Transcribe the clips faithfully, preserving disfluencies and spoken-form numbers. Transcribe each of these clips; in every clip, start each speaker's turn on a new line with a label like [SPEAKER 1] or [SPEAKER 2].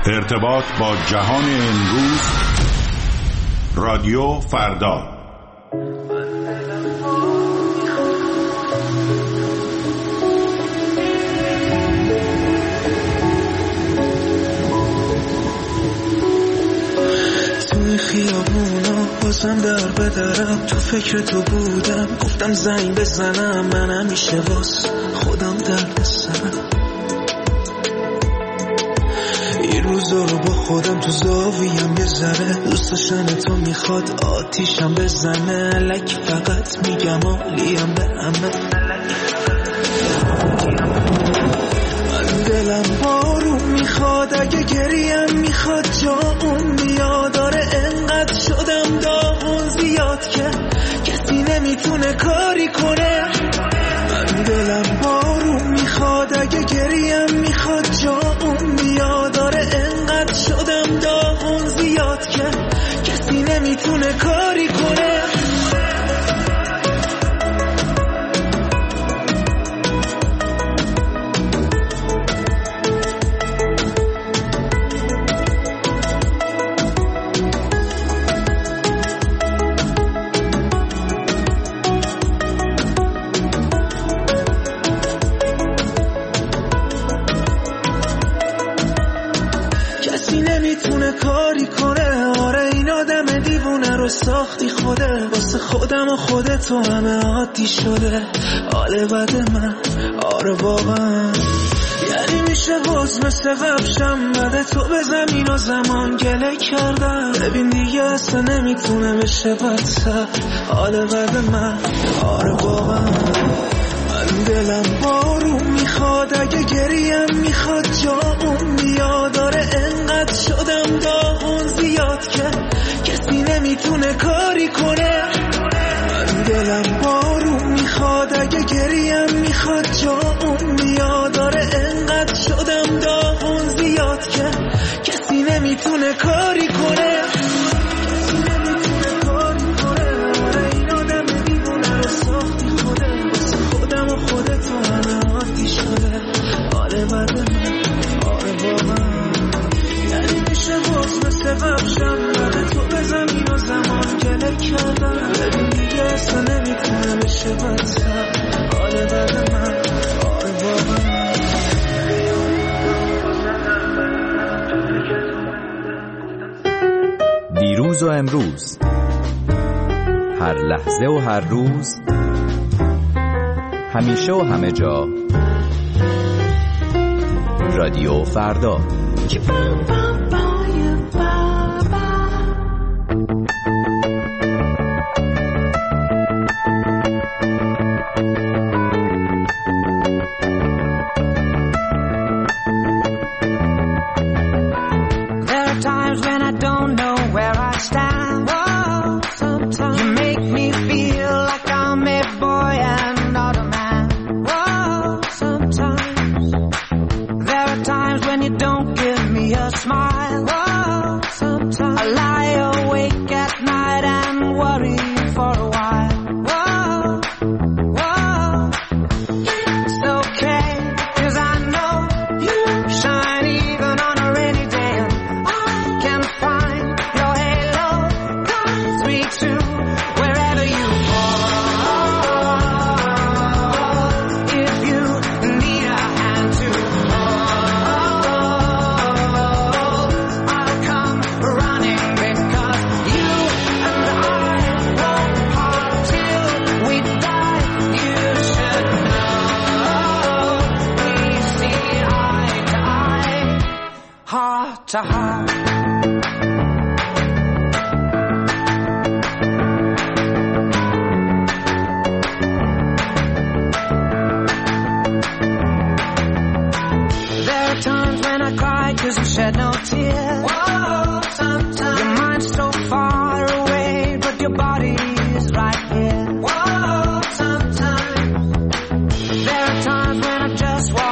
[SPEAKER 1] ارتباط با جهان امروز، رادیو فردا.
[SPEAKER 2] توی خیابونا بازم در بدرم، تو فکر تو بودم، گفتم زنگ بزنم، من همیشه واس خودم درد سرم. این روزا رو با خودم تو زاویم یه ذره، دوست داشتن تو میخواد آتیشم بزنه، لک فقط میگم آلیم به همه. من دلم بارون میخواد، اگه گریم میخواد جاون میاد، داره انقدر شدم داغون زیاد که کسی نمیتونه کاری کنه. من دلم بارون میخواد، اگه گریم میخواد جاون میاد، داره انقدر شدم داغون زیاد که کسی نمیتونه کاری کنه. کاری کنه، آره این آدم دیوونه رو ساختی خوده، واسه خودم و خودتو همه عادی شده، حال بد من آره واقعا. یعنی میشه باز مثل قبشم، بده تو به زمین و زمان گله کردم، ببین دیگه اصلا نمیتونه بشه بدتر، حال بد من آره واقعا. من دلم بارون میخواد، اگه گریم میخواد جاون میاد، داره انقدر شدم داغون زیاد که کسی نمیتونه کاری کنه. من دلم بارون میخواد، اگه گریم میخواد جاون میاد، داره انقدر شدم داغون زیاد که کسی نمیتونه کاری کنه. خودتو همه عادی شده، حال بد من آره واقعا. یعنی میشه باز مثل قبشم، بده تو به زمین و زمان گله کردم، ببین دیگه اصلا نمیتونه بشه بدتر، حال بد من آره واقعا.
[SPEAKER 3] دیروز و امروز، هر لحظه و هر روز، همیشه و همه جا، رادیو فردا.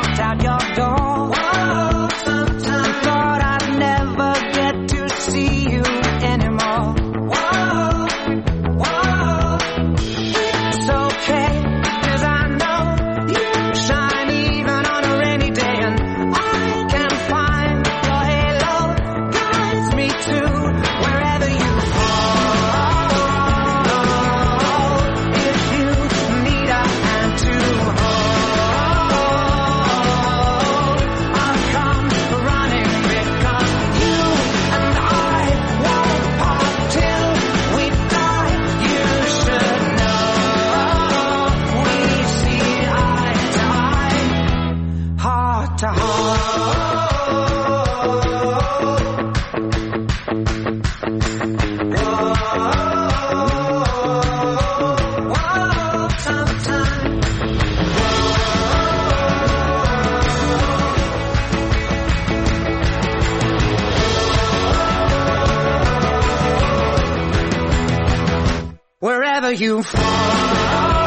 [SPEAKER 4] See
[SPEAKER 2] wherever you fall.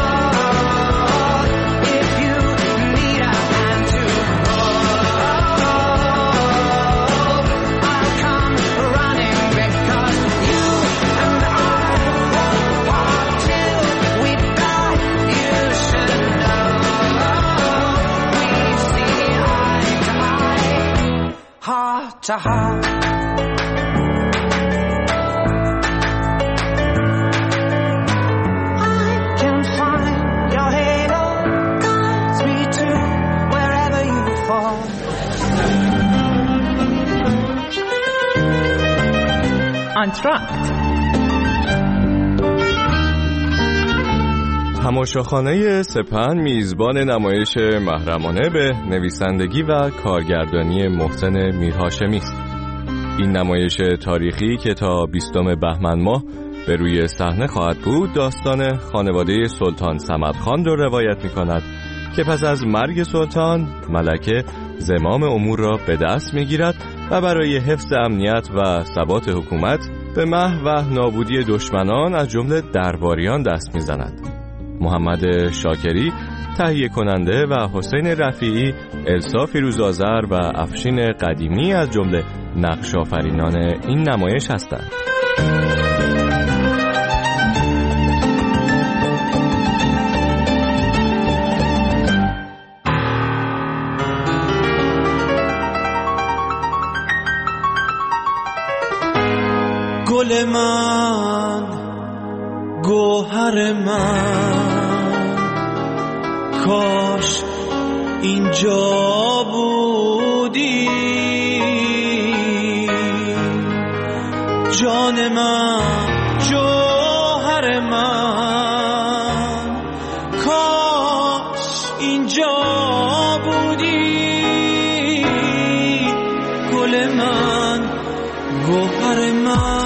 [SPEAKER 2] If you need a hand to hold, I'll come running because you and I won't part till we die. You should know we see eye to eye, heart to heart.
[SPEAKER 4] آنتراکت
[SPEAKER 5] تماشاخانه سپهن میزبان نمایش محرمانه به نویسندگی و کارگردانی محسن میرهاشمی است. این نمایش تاریخی که تا بیستم بهمن ماه به روی صحنه خواهد بود داستان خانواده سلطان صمدخان را روایت می‌کند که پس از مرگ سلطان ملکه زمام امور را به دست می‌گیرد و برای حفظ امنیت و ثبات حکومت به محو و نابودی دشمنان از جمله درباریان دست می‌زند. محمد شاکری تهیه کننده و حسین رفیعی، السا فیروزآذر و افشین قدیمی از جمله نقش آفرینان این نمایش هستند.
[SPEAKER 2] گل من، گوهر من، کاش اینجا بودی. جان من، جوهر من، کاش اینجا بودی. گل من، گوهر من،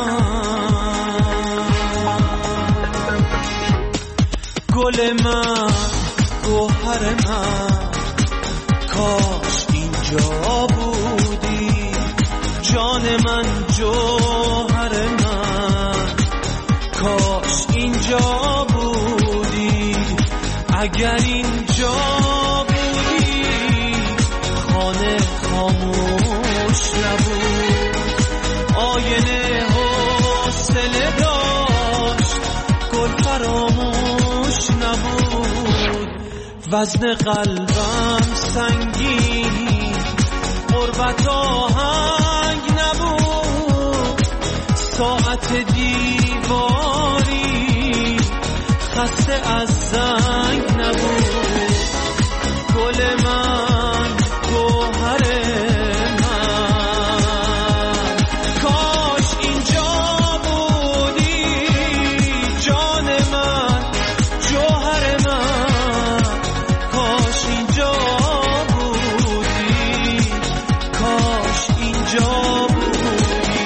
[SPEAKER 2] گل من، گوهر من، کاش اینجا بودی. جان من، جوهر من، کاش اینجا بودی. اگر اینجا بودی خانه خاموش نبود، آینه حوصله داشت، گل فراموش نبود. وزن قلبم سنگین، غربت آهنگ نبود. ساعت دیواری خسته از زنگ نبود. گل من، گوهر من، کاش اینجا بودی. جان من، جوهر من، کاش اینجا بودی. کاش اینجا بودی.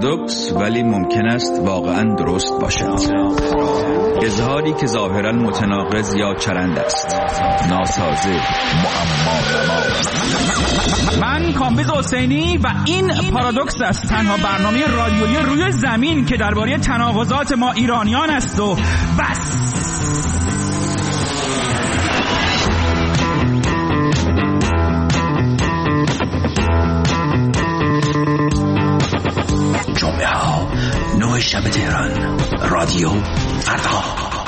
[SPEAKER 6] پارادوکس ولی ممکن است واقعا درست باشد. اظهاری که ظاهرا متناقض یا چرند است، ناسازه، معما.
[SPEAKER 7] من کامبیز حسینی و این پارادوکس است، تنها برنامه رادیویی روی زمین که درباره تناقضات ما ایرانیان است و بس.
[SPEAKER 8] جمعه ها نه شب تهران، رادیو فردا.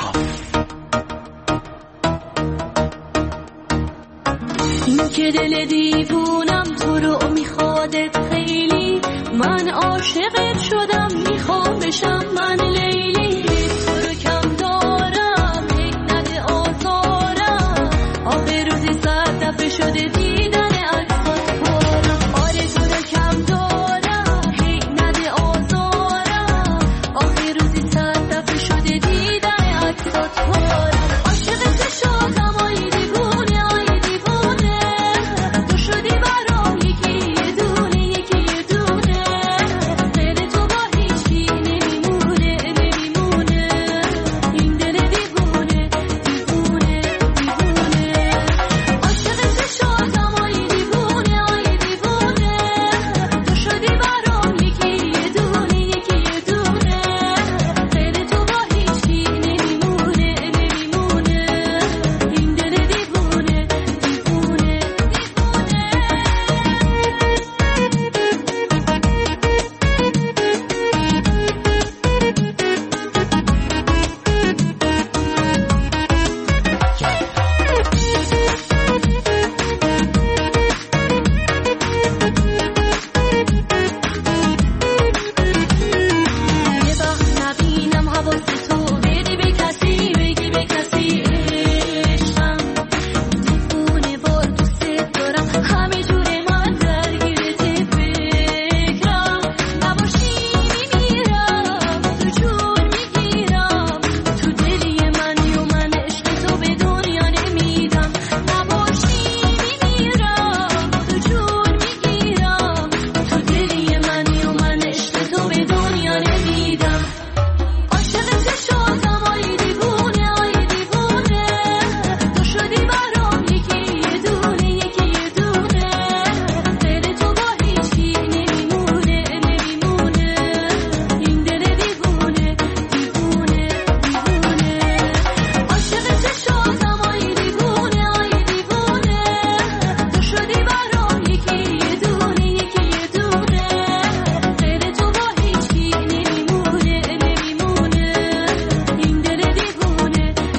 [SPEAKER 9] این که دل دیوونم تو رو میخوادت خیلی، من عاشقت شدم میخوام بشم من لیلی. تو رو کم دارم هی نده آزارم، آخر روزی صد دفعه شده دیدن عکسات پارم. آره تو رو کم دارم هی نده آزارم، آخر روزی صد دفعه شده دیدن عکسات پارم. عاشقت شدم آی دیوونه آی دیوونه، تو شدی برام یکی یه دونه یکی یه دونه. دل تو با هیچی نمیمونه نمیمونه، این دل دیوونه دیوونه دیوونه. عاشقت شدم آی دیوونه آی دیوونه، تو شدی برام یکی یه دونه یکی یه دونه. دل تو با هیچی نمیمونه نمیمونه، این دل دیوونه دیوونه دیوونه. یه وقت نبینم حواس تو بدی به کسی، بگی به کسی عشقم دیوونه وار دوست دارم، همه جور من درگیرت فکرم. نباشی میمیرم تو جون میگیرم، تو دلی منی و من عشق تو به دنیا نمیدم. نباشی میمیرم تو جون میگیرم، تو دلی منی و من عشق تو به دنیا نمیدم. عاشقت شدم آی دیوونه آی دیوونه، تو شدی برام یکی یه دونه یکی یه دونه. دل تو با هیچی نمیمونه نمیمونه، این دل دیوونه دیوونه دیوونه. عاشقت شدم آی دیوونه آی دیوونه، تو شدی برام یکی یه دونه یکی یه دونه. دل تو با هیچی نمیمونه نمیمونه، این دل دیوونه دیوونه دیوونه.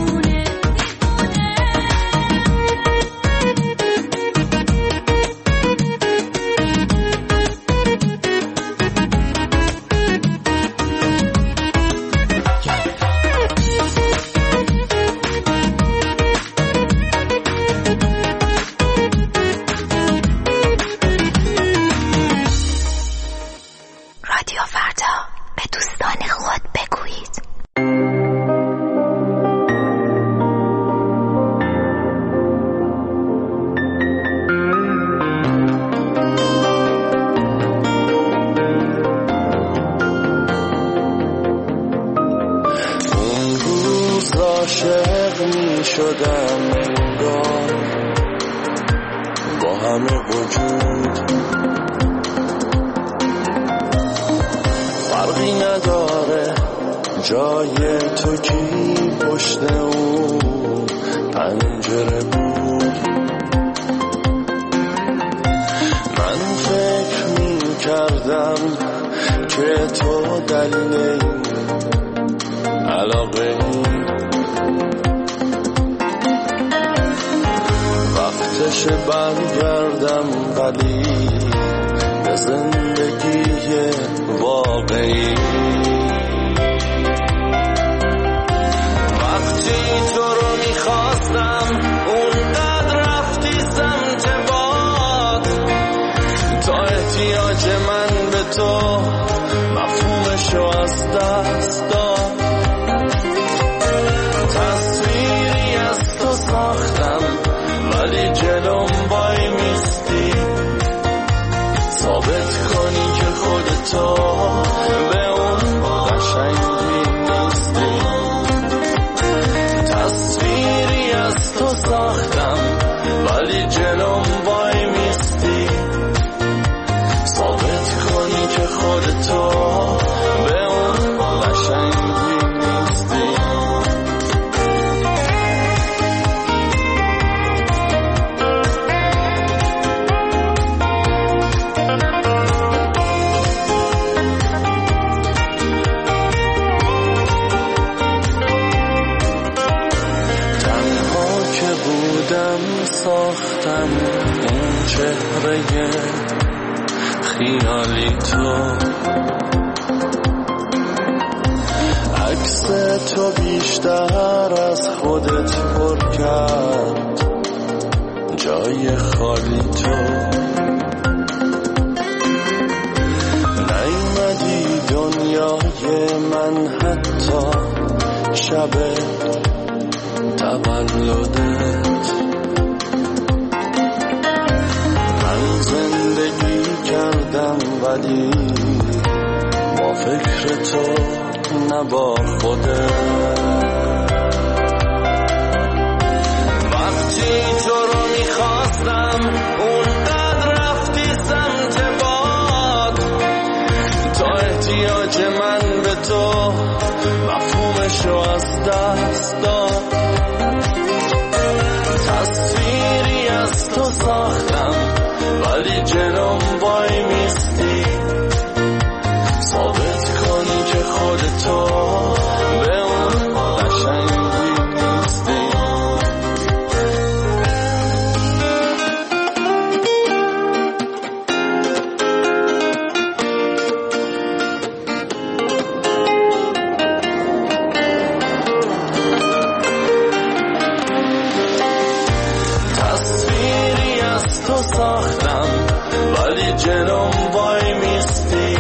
[SPEAKER 10] رادیو فردا، به دوستان خود بگویید.
[SPEAKER 2] اون روز عاشق می شدم انگار با همه وجود، فرقی نداره جای تو کی پشت اون پنجره بود. من فکر می کردم که تو دلیل این علاقه ای، وقتش برگردم ولی به زندگی واقعی. وقتی تو رو میخواستم اونقدر رفتی سمت باد، تا احتیاج من به تو مفهومشو از دست داد. تصویری از تو ساختم ولی جلوم وای میستی، ثابت کنی که خودتو
[SPEAKER 11] دنیای خیالی تو، عکس تو بیشتر از خودت پر کرد جای خالی تو. نیومدی دنیای من حتی شب تولدت. من زندگی کردم ولی با فکر تو نه با خودت. وقتی تو رو میخواستم اونقدر رفتی سمت باد، تا احتیاج من به تو مفهومش رو از دست داد. تصویری از تو ساختم ولی جلوم وای میستی، ثابت کنی که خودتو به اون قشنگی نیستی. تصویری از تو ساختم ولی جلوم وای میستی،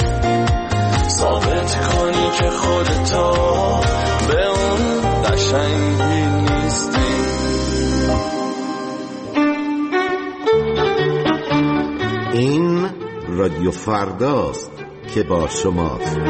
[SPEAKER 11] ثابت کنی که خودتو به اون قشنگی نیستی.
[SPEAKER 12] این رادیو فرداست که با شماست.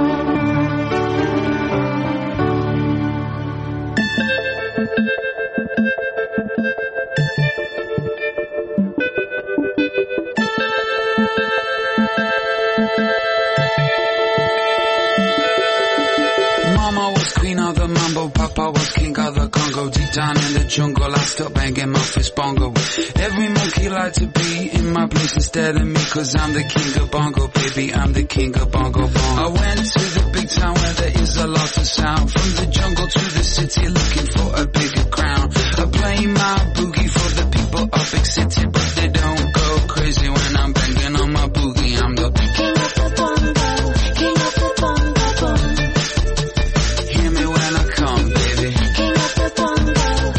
[SPEAKER 13] Down in the jungle, I stop banging my fist bongo. Every monkey like to be in my place instead of me, cause I'm the king of bongo, baby, I'm the king of bongo bongo. I went to the big town where there is a lot of sound, from the jungle to the city looking for a bigger crown. I play my boogie for the people of big city, but they don't go crazy when I'm banging on my boogie. I'm the king of the bongo, king of the bongo bongo. Hear me when I come, baby. King of the bongo.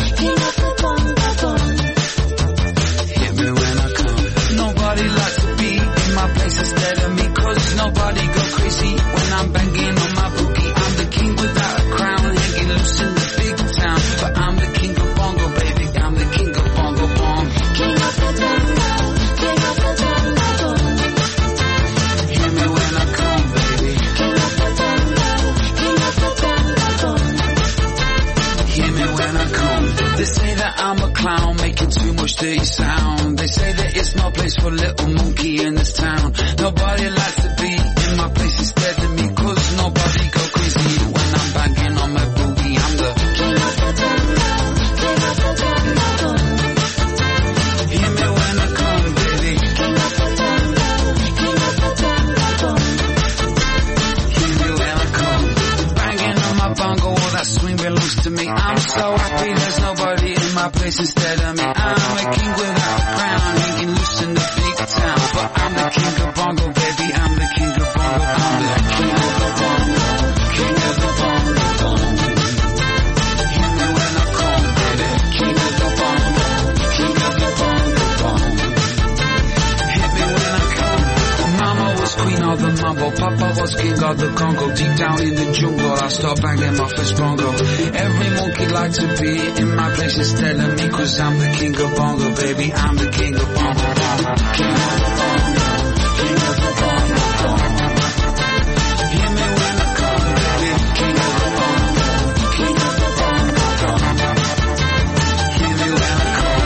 [SPEAKER 13] Nobody go crazy when I'm banging on my boogie. I'm the king without a crown, hanging loose in the big town. But I'm the king of bongo, baby. I'm the king of bongo bongo. King of the bongo, king of the bongo bongo. Hear me when I come, baby. King of the bongo, king of the bongo bongo. Hear me when I come. They say that I'm a clown, making too much dirty sound. They say that it's no place for little monkey in this town. Nobody likes to be in my place instead of me, cause nobody go crazy when I'm banging on my boogie. I'm the king of the bongo, king of the bongo bongo. Hear me when I come, baby. King of the bongo, king of the bongo bongo. Hear me when I come. Banging on my bongo, all that swing belongs to me. I'm so happy there's nobody in my place instead of me. I'm a king without a crown, hanging loose in the big town. But I'm the king of bongo, baby. I'm the king of bongo. I'm the king of the bongo, king of the bongo bongo. Hear me when I come, baby. King of the bongo, king of the bongo bongo. Hit me when I come. Mama was queen of the mambo, Papa was king of the Congo. Deep down in the jungle, I start banging my first bongo. Every monkey like to be in my place instead of me, cause I'm the king of bongo, baby. I'm the king of bongo bongo. King of the bongo, king of the bongo bongo. Hear me when I come, baby. King of the bongo, king of the bongo bongo. Hear me when I come.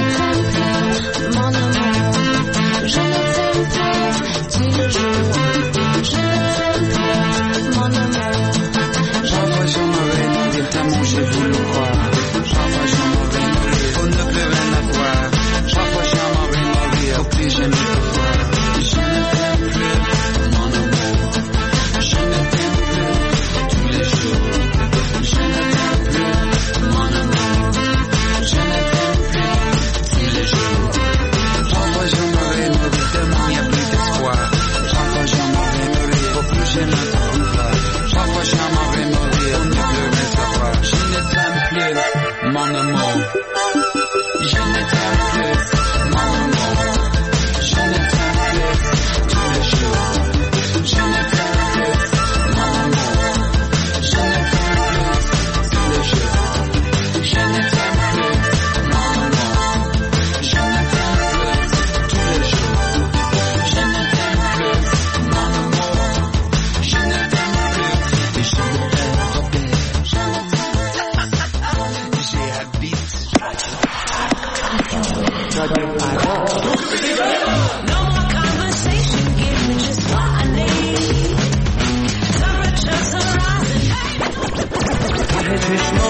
[SPEAKER 2] چشمات